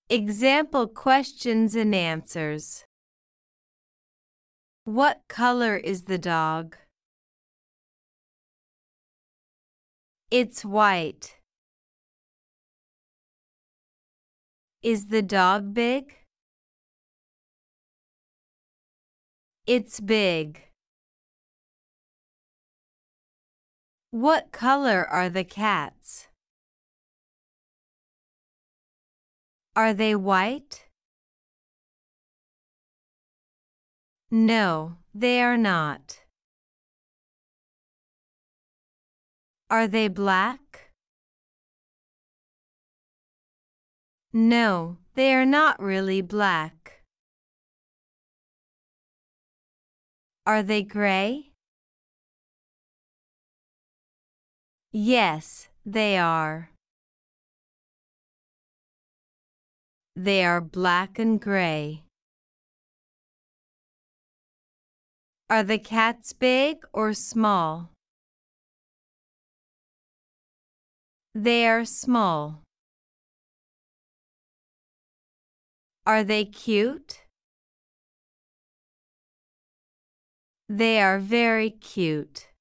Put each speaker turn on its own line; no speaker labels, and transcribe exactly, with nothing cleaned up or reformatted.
Example questions and answers. What color is the dog? It's white. Is the dog big? It's big. What color are the cats? Are they white? No, they are not. Are they black? No, they are not really black. Are they gray? Yes, they are. They are black and gray. Are the cats big or small? They are small. Are they cute? They are very cute.